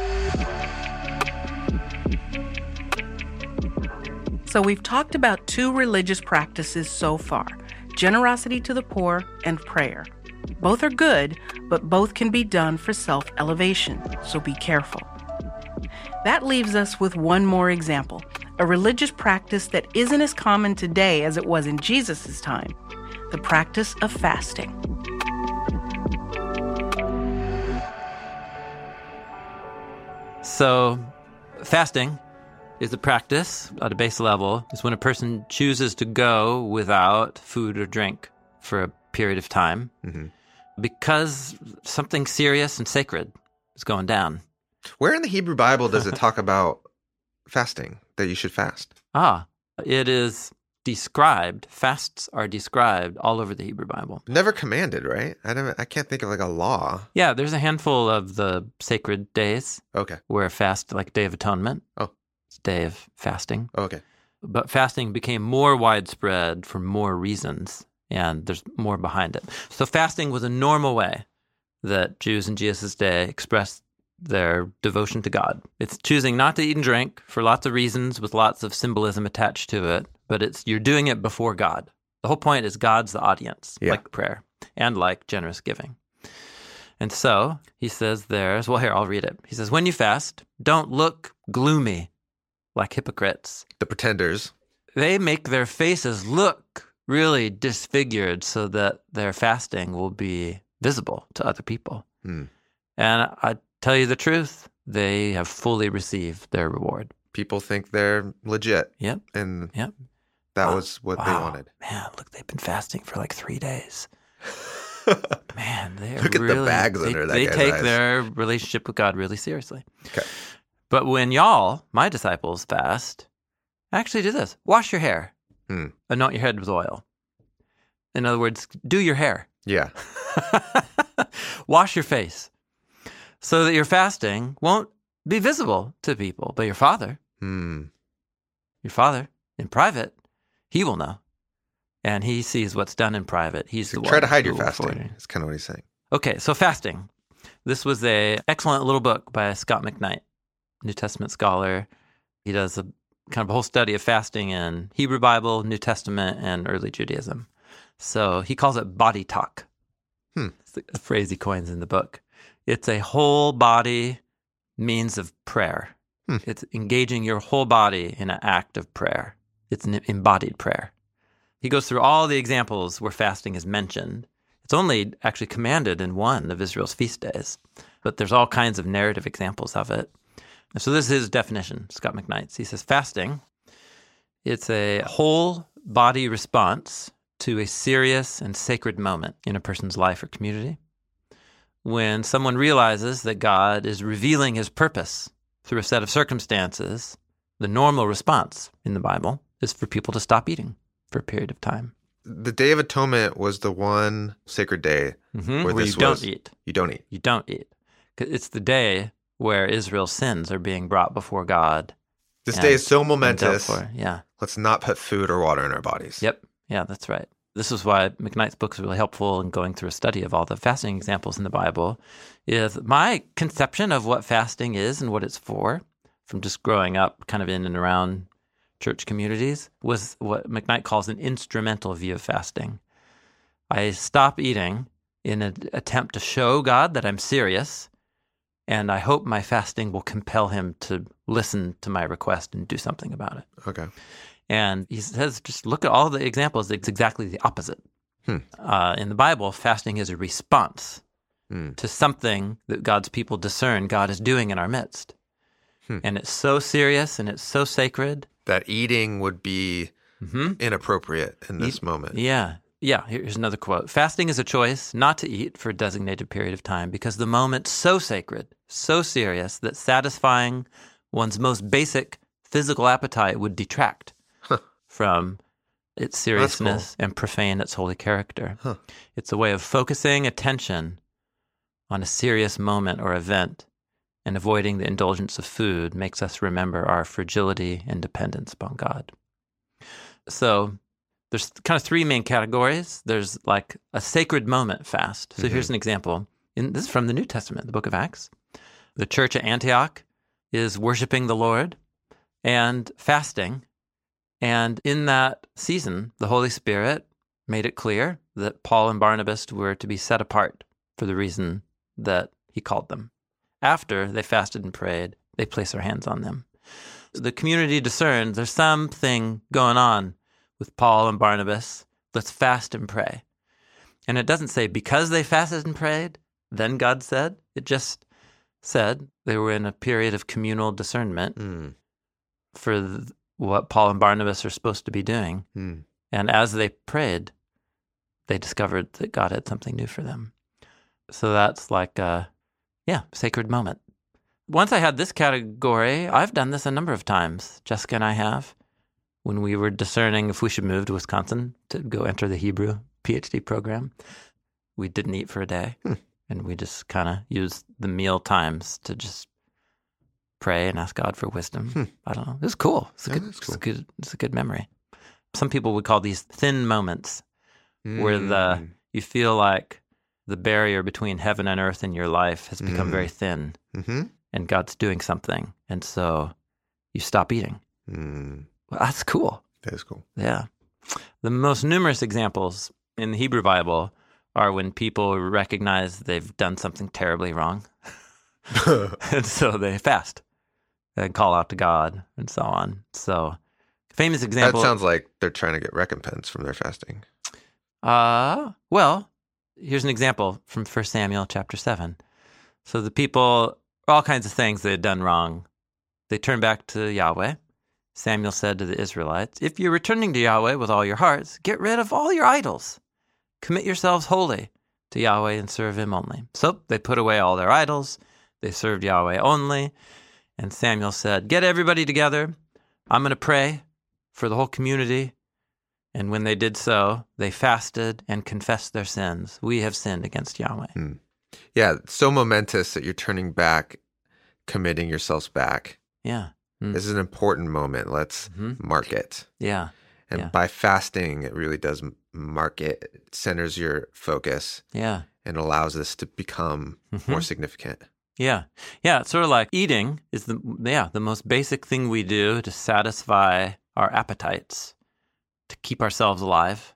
Speaker 2: So we've talked about two religious practices so far, generosity to the poor and prayer. Both are good, but both can be done for self-elevation, so be careful. That leaves us with one more example, a religious practice that isn't as common today as it was in Jesus' time, the practice of fasting.
Speaker 3: So fasting is a practice at a base level. It's when a person chooses to go without food or drink for a period of time because something serious and sacred is going down.
Speaker 1: Where in the Hebrew Bible does it talk about fasting, that you should fast?
Speaker 3: It is described, fasts are described all over the Hebrew Bible.
Speaker 1: Never commanded, right? I can't think of like a law.
Speaker 3: Yeah, there's a handful of the sacred days where fast, like Day of Atonement.
Speaker 1: Oh.
Speaker 3: It's a day of fasting.
Speaker 1: Okay.
Speaker 3: But fasting became more widespread for more reasons, and there's more behind it. So fasting was a normal way that Jews in Jesus' day expressed their devotion to God. It's choosing not to eat and drink for lots of reasons with lots of symbolism attached to it, but you're doing it before God. The whole point is God's the audience, like prayer and like generous giving. And so he says here, I'll read it. He says, when you fast, don't look gloomy like hypocrites.
Speaker 1: The pretenders.
Speaker 3: They make their faces look really disfigured so that their fasting will be visible to other people. And I tell you the truth, they have fully received their reward.
Speaker 1: People think they're legit.
Speaker 3: Yep.
Speaker 1: And that was what they wanted.
Speaker 3: Man, look, they've been fasting for like 3 days. Man,
Speaker 1: look at the bags under that guy's eyes.
Speaker 3: They take their relationship with God really seriously.
Speaker 1: Okay.
Speaker 3: But when y'all, my disciples, fast, actually do this. Wash your hair. Anoint your head with oil. In other words, do your hair.
Speaker 1: Yeah.
Speaker 3: Wash your face so that your fasting won't be visible to people. But your Father in private, he will know. And he sees what's done in private. He's the one.
Speaker 1: Try to hide your fasting. That's kind of what he's saying.
Speaker 3: Okay, so fasting. This was an excellent little book by Scott McKnight, New Testament scholar. He does a kind of a whole study of fasting in Hebrew Bible, New Testament, and early Judaism. So he calls it body talk. It's a phrase he coins in the book. It's a whole body means of prayer. It's engaging your whole body in an act of prayer. It's an embodied prayer. He goes through all the examples where fasting is mentioned. It's only actually commanded in one of Israel's feast days, but there's all kinds of narrative examples of it. So this is his definition, Scott McKnight's. He says fasting, it's a whole body response to a serious and sacred moment in a person's life or community. When someone realizes that God is revealing his purpose through a set of circumstances, the normal response in the Bible is for people to stop eating for a period of time.
Speaker 1: The Day of Atonement was the one sacred day
Speaker 3: where you don't eat.
Speaker 1: You don't eat.
Speaker 3: You don't eat. It's the day where Israel's sins are being brought before God.
Speaker 1: This day is so momentous.
Speaker 3: Yeah.
Speaker 1: Let's not put food or water in our bodies.
Speaker 3: Yep. Yeah, that's right. This is why McKnight's book is really helpful in going through a study of all the fasting examples in the Bible. Is my conception of what fasting is and what it's for, from just growing up kind of in and around church communities, was what McKnight calls an instrumental view of fasting. I stop eating in an attempt to show God that I'm serious, and I hope my fasting will compel him to listen to my request and do something about it.
Speaker 1: Okay.
Speaker 3: And he says, just look at all the examples. It's exactly the opposite. In the Bible, fasting is a response to something that God's people discern God is doing in our midst. And it's so serious and it's so sacred.
Speaker 1: That eating would be inappropriate in this moment.
Speaker 3: Yeah. Yeah. Here's another quote. Fasting is a choice not to eat for a designated period of time because the moment's so sacred, so serious that satisfying one's most basic physical appetite would detract from its seriousness and profane its holy character. It's a way of focusing attention on a serious moment or event, and avoiding the indulgence of food makes us remember our fragility and dependence upon God. So there's kind of three main categories. There's like a sacred moment fast. So here's an example. This is from the New Testament, the book of Acts. The church at Antioch is worshiping the Lord and fasting. And in that season, the Holy Spirit made it clear that Paul and Barnabas were to be set apart for the reason that he called them. After they fasted and prayed, they placed their hands on them. The community discerned there's something going on with Paul and Barnabas. Let's fast and pray. And it doesn't say because they fasted and prayed, then God said. It just said they were in a period of communal discernment for what Paul and Barnabas are supposed to be doing. And as they prayed, they discovered that God had something new for them. So that's like a, sacred moment. Once I had this category, I've done this a number of times. Jessica and I have, when we were discerning if we should move to Wisconsin to go enter the Hebrew PhD program. We didn't eat for a day, and we just kind of used the meal times to just pray and ask God for wisdom. I don't know. It was cool. It's a good memory. Some people would call these thin moments where you feel like the barrier between heaven and earth in your life has become very thin, and God's doing something, and so you stop eating. Well, that's cool.
Speaker 1: That is cool.
Speaker 3: Yeah. The most numerous examples in the Hebrew Bible are when people recognize they've done something terribly wrong, and so they fast and call out to God and so on. So, famous example.
Speaker 1: That sounds like they're trying to get recompense from their fasting.
Speaker 3: Well, here's an example from 1 Samuel chapter 7. So the people, all kinds of things they had done wrong, they turned back to Yahweh. Samuel said to the Israelites, "If you're returning to Yahweh with all your hearts, get rid of all your idols. Commit yourselves wholly to Yahweh and serve him only." So they put away all their idols. They served Yahweh only. And Samuel said, "Get everybody together. I'm going to pray for the whole community." And when they did so, they fasted and confessed their sins. We have sinned against Yahweh.
Speaker 1: Yeah, so momentous that you're turning back, committing yourselves back.
Speaker 3: Yeah.
Speaker 1: This is an important moment. Let's mark it.
Speaker 3: Yeah.
Speaker 1: And by fasting, it really does mark it. It centers your focus.
Speaker 3: Yeah.
Speaker 1: And allows this to become more significant.
Speaker 3: Yeah. Yeah. It's sort of like eating is the most basic thing we do to satisfy our appetites, to keep ourselves alive,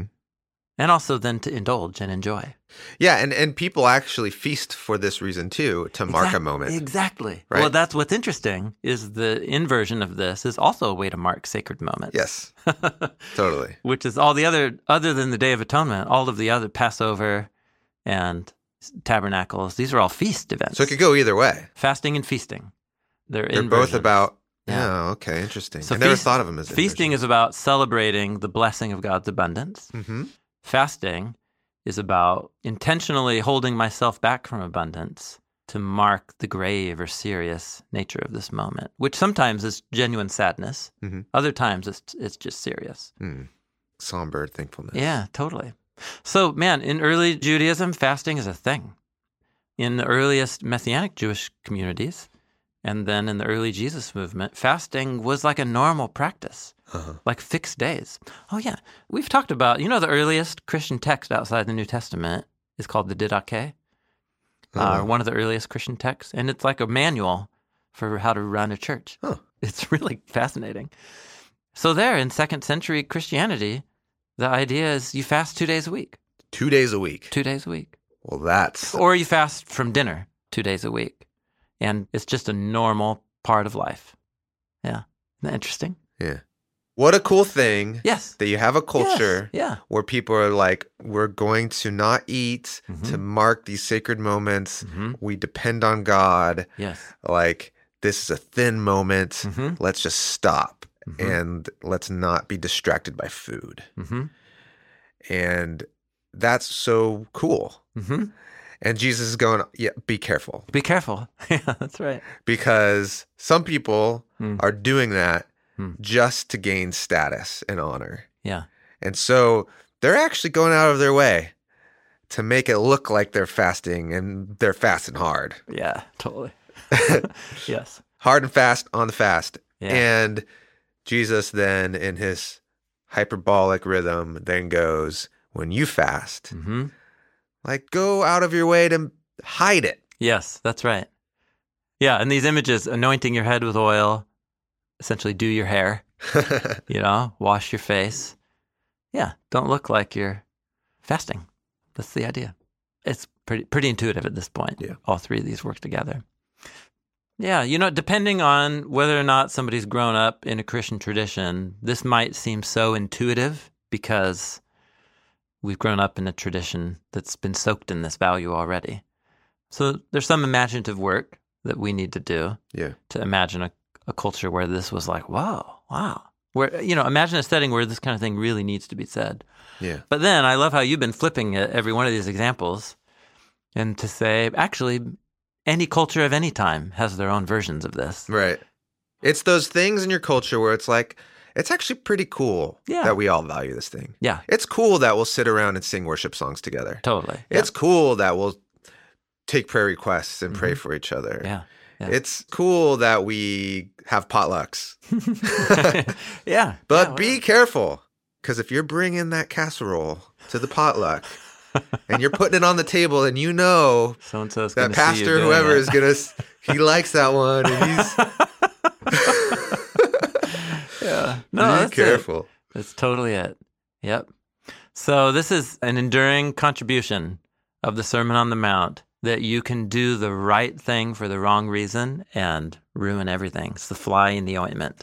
Speaker 3: and also then to indulge and enjoy.
Speaker 1: Yeah, and people actually feast for this reason too, to mark a moment.
Speaker 3: Exactly.
Speaker 1: Right?
Speaker 3: Well, that's what's interesting, is the inversion of this is also a way to mark sacred moments.
Speaker 1: Yes, totally.
Speaker 3: Which is all the other than the Day of Atonement, all of the other Passover and Tabernacles, these are all feast events.
Speaker 1: So it could go either way.
Speaker 3: Fasting and feasting. They're
Speaker 1: both about,
Speaker 3: yeah.
Speaker 1: Okay, interesting.
Speaker 3: So
Speaker 1: I never thought of them as
Speaker 3: feasting is about celebrating the blessing of God's abundance. Fasting is about intentionally holding myself back from abundance to mark the grave or serious nature of this moment, which sometimes is genuine sadness. Other times it's just serious.
Speaker 1: Somber thankfulness.
Speaker 3: Yeah, totally. So, man, in early Judaism, fasting is a thing. In the earliest Messianic Jewish communities, and then in the early Jesus movement, fasting was like a normal practice, like fixed days. Oh, yeah. We've talked about, the earliest Christian text outside the New Testament is called the Didache, one of the earliest Christian texts. And it's like a manual for how to run a church. It's really fascinating. So there, in 2nd century Christianity, the idea is you fast 2 days a week.
Speaker 1: 2 days a week?
Speaker 3: 2 days a week.
Speaker 1: Well, that's...
Speaker 3: Or you fast from dinner 2 days a week. And it's just a normal part of life. Yeah. Isn't that interesting?
Speaker 1: Yeah. What a cool thing.
Speaker 3: Yes.
Speaker 1: That you have a culture
Speaker 3: yes.
Speaker 1: where people are like, we're going to not eat to mark these sacred moments. We depend on God.
Speaker 3: Yes.
Speaker 1: Like, this is a thin moment. Let's just stop. And let's not be distracted by food. And that's so cool. And Jesus is going, be careful.
Speaker 3: Be careful. Yeah, that's right.
Speaker 1: Because some people are doing that just to gain status and honor.
Speaker 3: Yeah.
Speaker 1: And so they're actually going out of their way to make it look like they're fasting, and they're fasting hard.
Speaker 3: Yeah, totally. Yes.
Speaker 1: Hard and fast on the fast.
Speaker 3: Yeah.
Speaker 1: And Jesus then, in his hyperbolic rhythm, then goes, when you fast, like, go out of your way to hide it.
Speaker 3: Yes, that's right. Yeah, and these images, anointing your head with oil, essentially do your hair, wash your face. Yeah, don't look like you're fasting. That's the idea. It's pretty intuitive at this point.
Speaker 1: Yeah.
Speaker 3: All three of these work together. Yeah, depending on whether or not somebody's grown up in a Christian tradition, this might seem so intuitive because we've grown up in a tradition that's been soaked in this value already. So there's some imaginative work that we need to do
Speaker 1: Yeah.
Speaker 3: to imagine a culture where this was like, wow. Where, imagine a setting where this kind of thing really needs to be said.
Speaker 1: Yeah.
Speaker 3: But then I love how you've been flipping at every one of these examples and to say, actually, any culture of any time has their own versions of this.
Speaker 1: Right. It's those things in your culture where it's like, it's actually pretty cool that we all value this thing.
Speaker 3: Yeah.
Speaker 1: It's cool that we'll sit around and sing worship songs together.
Speaker 3: Totally.
Speaker 1: It's cool that we'll take prayer requests and pray for each other.
Speaker 3: Yeah.
Speaker 1: It's cool that we have potlucks.
Speaker 3: Yeah.
Speaker 1: But be careful, because if you're bringing that casserole to the potluck and you're putting it on the table and
Speaker 3: so-and-so's
Speaker 1: that pastor, whoever is going to, he likes that one and he's...
Speaker 3: Yeah. No,
Speaker 1: be careful.
Speaker 3: That's totally it. Yep. So this is an enduring contribution of the Sermon on the Mount, that you can do the right thing for the wrong reason and ruin everything. It's the fly in the ointment.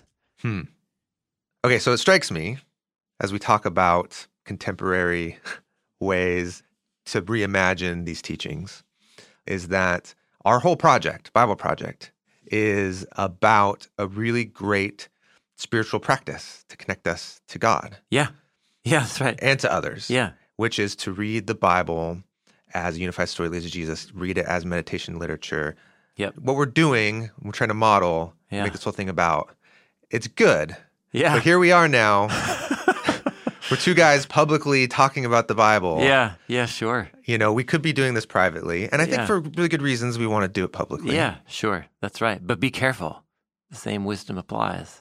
Speaker 1: Okay, so it strikes me, as we talk about contemporary ways to reimagine these teachings, is that our whole project, Bible Project, is about a really great spiritual practice to connect us to God.
Speaker 3: Yeah. Yeah, that's right.
Speaker 1: And to others.
Speaker 3: Yeah.
Speaker 1: Which is to read the Bible as a unified story leads to Jesus, read it as meditation literature.
Speaker 3: Yep.
Speaker 1: What we're doing, we're trying to model, make this whole thing about, it's good.
Speaker 3: Yeah.
Speaker 1: But here we are now. We're two guys publicly talking about the Bible.
Speaker 3: Yeah, sure.
Speaker 1: We could be doing this privately. And I think for really good reasons, we want to do it publicly.
Speaker 3: Yeah, sure. That's right. But be careful. The same wisdom applies.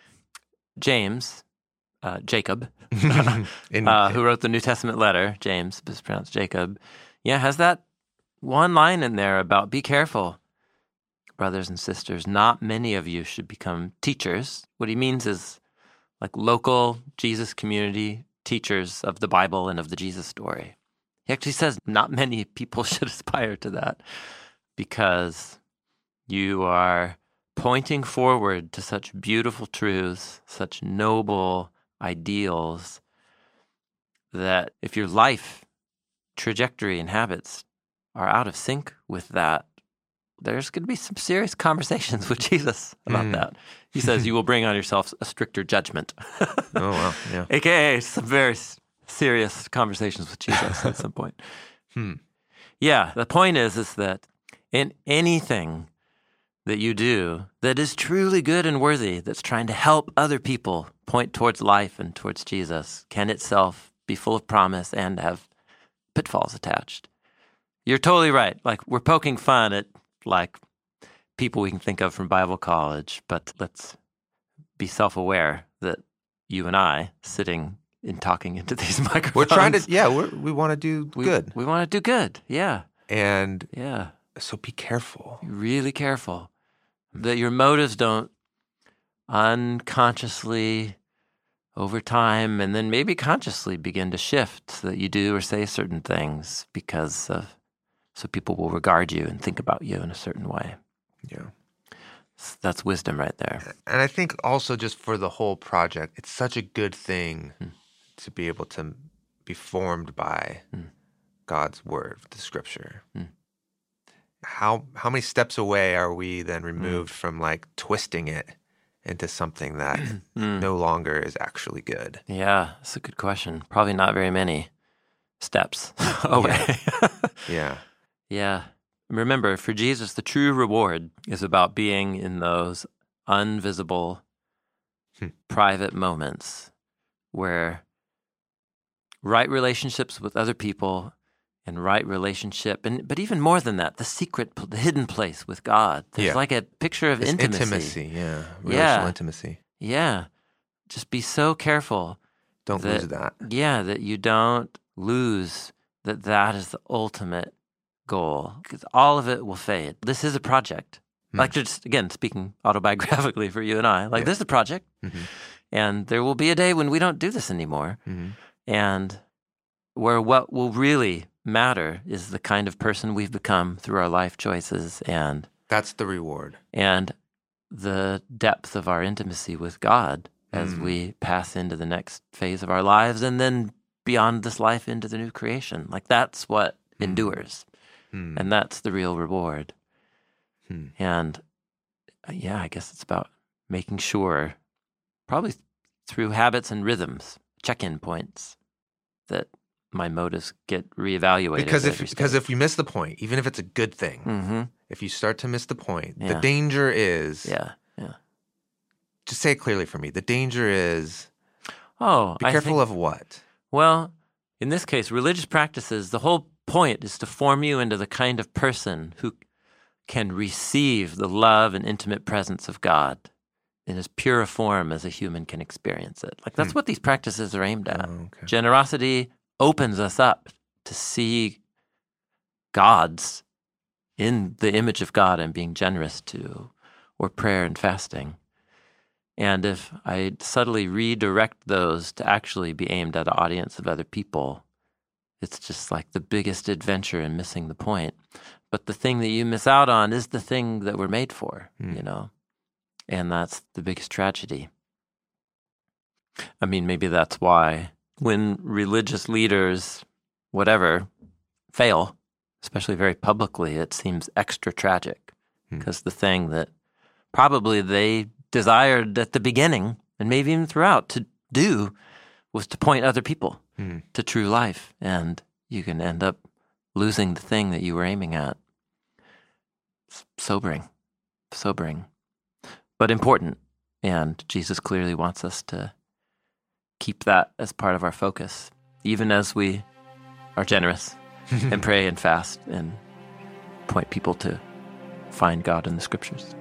Speaker 3: James, Jacob, who wrote the New Testament letter, James, but it's pronounced Jacob, has that one line in there about be careful, brothers and sisters. Not many of you should become teachers. What he means is like local Jesus community teachers of the Bible and of the Jesus story. He actually says not many people should aspire to that because you are pointing forward to such beautiful truths, such noble ideals, that if your life trajectory and habits are out of sync with that, there's going to be some serious conversations with Jesus about that. He says you will bring on yourselves a stricter judgment.
Speaker 1: Oh, wow. Yeah.
Speaker 3: AKA some very serious conversations with Jesus at some point. Yeah, the point is that in anything that you do that is truly good and worthy, that's trying to help other people point towards life and towards Jesus, can itself be full of promise and have pitfalls attached. You're totally right. Like, we're poking fun at, like, people we can think of from Bible college, but let's be self-aware that you and I, sitting and talking into these microphones...
Speaker 1: We're trying to, we want to do good.
Speaker 3: We want to do good, yeah.
Speaker 1: And so be careful.
Speaker 3: Be really careful that your motives don't unconsciously, over time, and then maybe consciously begin to shift so that you do or say certain things so people will regard you and think about you in a certain way.
Speaker 1: Yeah.
Speaker 3: That's wisdom right there.
Speaker 1: And I think also just for the whole project, it's such a good thing to be able to be formed by God's word, the scripture. How many steps away are we then removed from like twisting it into something that no longer is actually good?
Speaker 3: Yeah, that's a good question. Probably not very many steps away.
Speaker 1: Yeah.
Speaker 3: Yeah. Remember, for Jesus, the true reward is about being in those invisible, private moments where right relationships with other people and right relationship, but even more than that, the secret, the hidden place with God. There's like a picture of intimacy.
Speaker 1: Relational intimacy.
Speaker 3: Yeah. Just be so careful.
Speaker 1: Don't lose that.
Speaker 3: Yeah, that you don't lose that is the ultimate goal, because all of it will fade. This is a project. Like, just, again, speaking autobiographically for you and I, this is a project. And there will be a day when we don't do this anymore. And where what will really matter is the kind of person we've become through our life choices, and
Speaker 1: that's the reward.
Speaker 3: And the depth of our intimacy with God as we pass into the next phase of our lives, and then beyond this life into the new creation. Like, that's what endures. And that's the real reward. And I guess it's about making sure, probably through habits and rhythms, check-in points, that my motives get reevaluated.
Speaker 1: Because if we miss the point, even if it's a good thing, if you start to miss the point, the danger is... Just say it clearly for me. The danger is... be careful of what?
Speaker 3: Well, in this case, religious practices, the whole point is to form you into the kind of person who can receive the love and intimate presence of God in as pure a form as a human can experience it. Like, that's what these practices are aimed at. Okay. Generosity opens us up to see gods in the image of God and being generous to, or prayer and fasting. And if I subtly redirect those to actually be aimed at an audience of other people, it's just like the biggest adventure in missing the point. But the thing that you miss out on is the thing that we're made for, and that's the biggest tragedy. I mean, maybe that's why when religious leaders, whatever, fail, especially very publicly, it seems extra tragic, because the thing that probably they desired at the beginning, and maybe even throughout, to do was to point other people to true life, and you can end up losing the thing that you were aiming at. It's sobering, but important, and Jesus clearly wants us to keep that as part of our focus, even as we are generous and pray and fast and point people to find God in the Scriptures.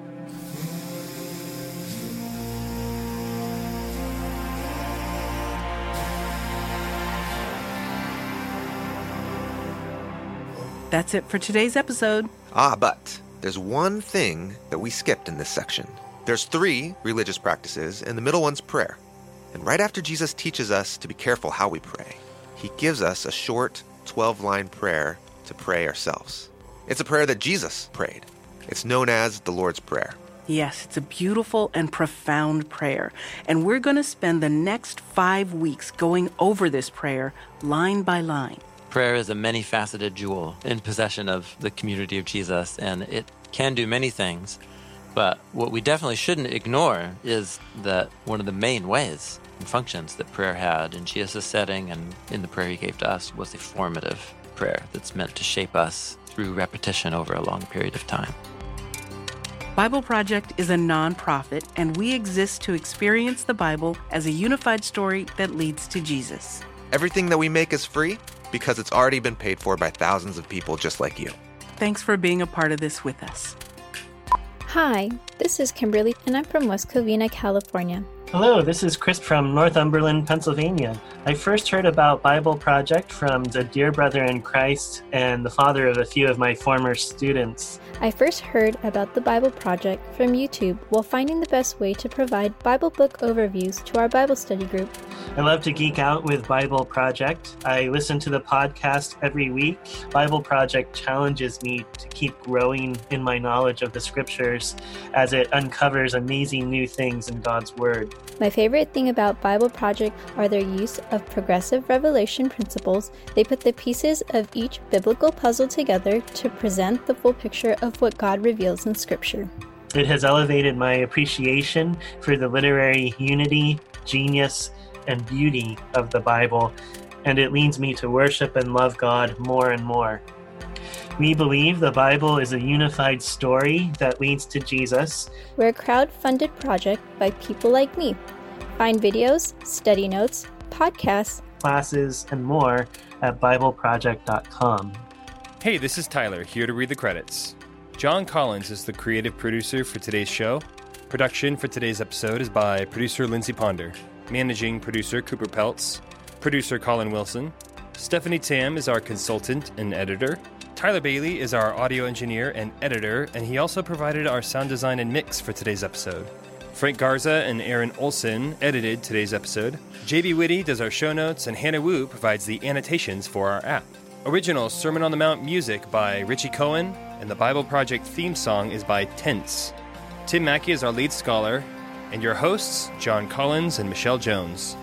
Speaker 2: That's it for today's episode.
Speaker 1: But there's one thing that we skipped in this section. There's 3 religious practices, and the middle one's prayer. And right after Jesus teaches us to be careful how we pray, he gives us a short 12-line prayer to pray ourselves. It's a prayer that Jesus prayed. It's known as the Lord's Prayer.
Speaker 2: Yes, it's a beautiful and profound prayer. And we're going to spend the next 5 weeks going over this prayer line by line.
Speaker 3: Prayer is a many-faceted jewel in possession of the community of Jesus, and it can do many things. But what we definitely shouldn't ignore is that one of the main ways and functions that prayer had in Jesus' setting and in the prayer he gave to us was a formative prayer that's meant to shape us through repetition over a long period of time.
Speaker 2: Bible Project is a nonprofit, and we exist to experience the Bible as a unified story that leads to Jesus.
Speaker 1: Everything that we make is free because it's already been paid for by thousands of people just like you.
Speaker 2: Thanks for being a part of this with us.
Speaker 4: Hi, this is Kimberly, and I'm from West Covina, California.
Speaker 5: Hello, this is Chris from Northumberland, Pennsylvania. I first heard about Bible Project from the dear brother in Christ and the father of a few of my former students.
Speaker 4: I first heard about the Bible Project from YouTube while finding the best way to provide Bible book overviews to our Bible study group.
Speaker 5: I love to geek out with Bible Project. I listen to the podcast every week. Bible Project challenges me to keep growing in my knowledge of the scriptures as it uncovers amazing new things in God's Word.
Speaker 4: My favorite thing about Bible Project are their use of progressive revelation principles. They put the pieces of each biblical puzzle together to present the full picture of what God reveals in Scripture.
Speaker 5: It has elevated my appreciation for the literary unity, genius, and beauty of the Bible, and it leads me to worship and love God more and more. We believe the Bible is a unified story that leads to Jesus.
Speaker 4: We're a crowd-funded project by people like me. Find videos, study notes, podcasts,
Speaker 5: classes, and more at BibleProject.com.
Speaker 6: Hey, this is Tyler, here to read the credits. John Collins is the creative producer for today's show. Production for today's episode is by producer Lindsay Ponder, managing producer Cooper Peltz, producer Colin Wilson. Stephanie Tam is our consultant and editor. Tyler Bailey is our audio engineer and editor, and he also provided our sound design and mix for today's episode. Frank Garza and Aaron Olson edited today's episode. JB Whitty does our show notes, and Hannah Wu provides the annotations for our app. Original Sermon on the Mount music by Richie Cohen, and the Bible Project theme song is by Tense. Tim Mackey is our lead scholar, and your hosts, John Collins and Michelle Jones.